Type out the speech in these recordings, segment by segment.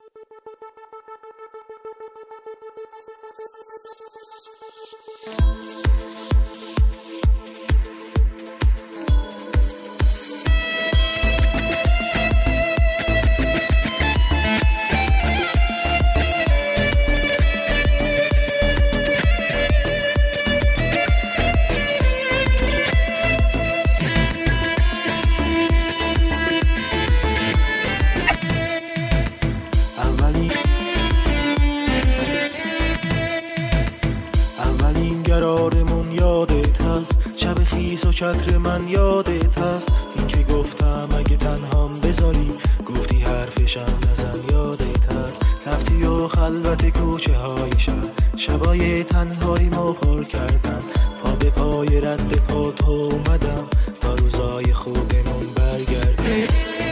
اولین قرارمون یادت هست، شب خیس و چتر من یادت هست. این که گفتم اگه تنهام بذاری، گفتی حرفشم نزن یادت هست. رفتی و خلوت کوچه های شهر، شبای تنهایی ما پر کردن. پا به پای رد پا تو اومدم تا روزای خوبمون برگرده.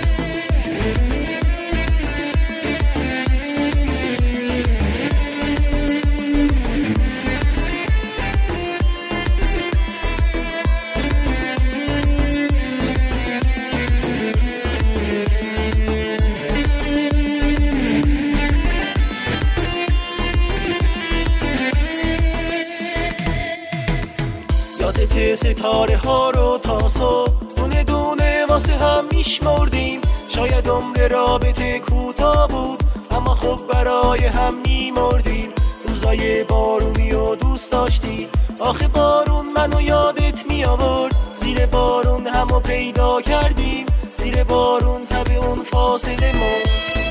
یادت ستاره ها رو تا صبح دونه دونه واسه هم میشمردیم. شاید عمر رابطه کوتاه بود، اما خب برای هم میمردیم. روزای بارونی و دوست داشتی، آخه بارون منو یادت می آورد. زیر بارون همو پیدا کردیم، زیر بارون تب اون فاصله مرد.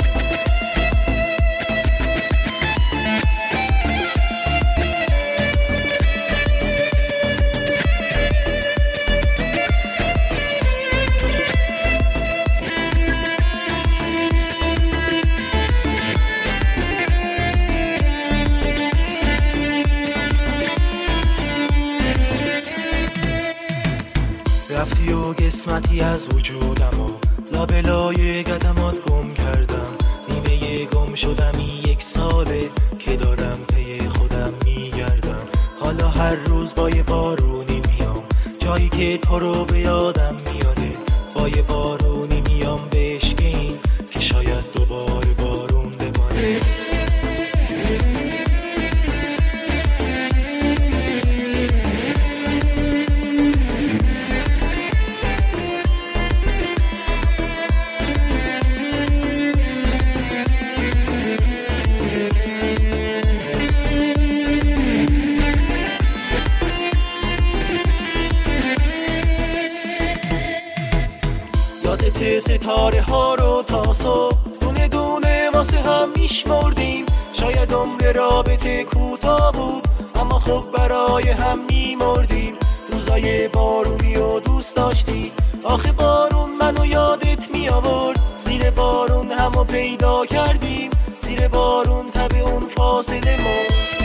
رفتی و قسمتی از وجودمو لابلای قدمات گم کردم. نیمه گم شدمی 1 ساله که دارم پی خودم میگردم. حالا هر روز با یه بارونی میام جایی که تو رو به یادم میاره. با یه بارونی میام بشکین که شاید دوباره بارون بباره. یادت ستاره ها رو تا صبح دونه دونه واسه هم میشمردیم. شاید عمر رابطه کوتاه بود، اما خب برای هم میمردیم. روزای بارونی و دوست داشتی، آخه بارون منو یادت می آورد. زیر بارون همو پیدا کردیم، زیر بارون تب اون فاصله مرد.